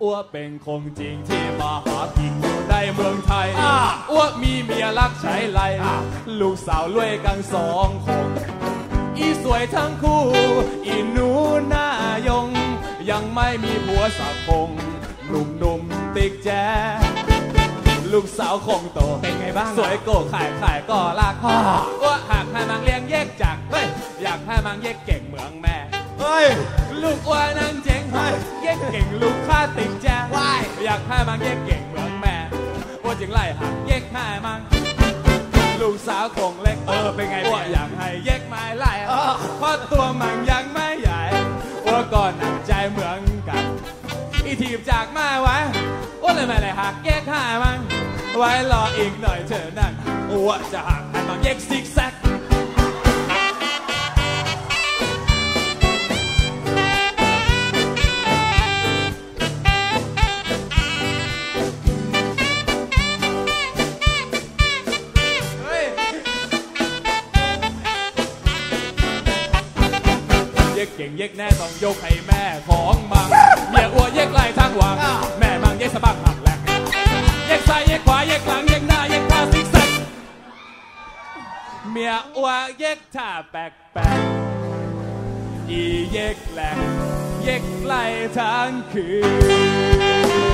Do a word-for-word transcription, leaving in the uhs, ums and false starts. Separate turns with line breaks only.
อ้วเป็นคงจริงที่มาหากินอยู่ในเมืองไทยอ้วมีเมียรักใช้ไรลูกสาวรวยกันสองคนอีสวยทั้งคู่อีหนูหน้ายงยังไม่มีผัวสักคงหนุ่มๆติ๊กแจ๊ลูกสาวคงโตเป็นไงบ้างสวยโกขายขายก็รักอ้วหากให้มังเลี้ยงแยกจากเฮ้ยอยากให้มังแยกเก่งเหมืองแม่เฮ้ยลูกอ้วนั่งเจ๋งเฮ้ยแยกเก่งลูกข้าติ๊กแจ๊อยากให้มังแยกเก่งเหมืองแม่อ้วจึงไล่หักแยกให้มังลูกสาวคงเล็กเออเป็นไงอ้วอยากให้แยกไม้ไล่เพราะตัวมังยังไม่ใหญ่อ้วก็หนักใจเหมือนกันอีทีบจากมาไว้อ้วเลยไม่เลยหักแยกให้มังไว้รออีกหน่อยเถอะนั่นอ้วจะหักให้มังแยกซิกแซกเก่งเย็กแน่ต้องยกให้แม่ของมังเมียอ้วเย็กไล่ทั้งวังแม่มังเย็กสะบักหักแหลกเย็กซ้ายเย็กขวาเย็กหลังเย็กหน้าเย็กขาซิกแซกเมียอ้วเย็กท่าแปลกแปลกอีเย็กแหลกเย็กไล่ทั้งคืน